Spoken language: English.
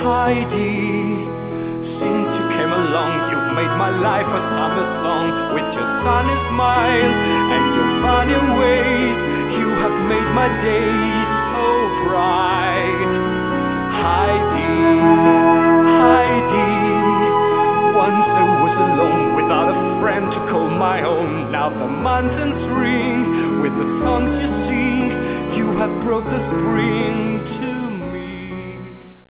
Heidi, since you came along, you've made my life a summer song. With your sunny smile and your funny ways, you have made my days so bright. Heidi, Heidi, once I was alone without a friend to call my own. Now the mountains ring with the songs you sing. You have brought the spring to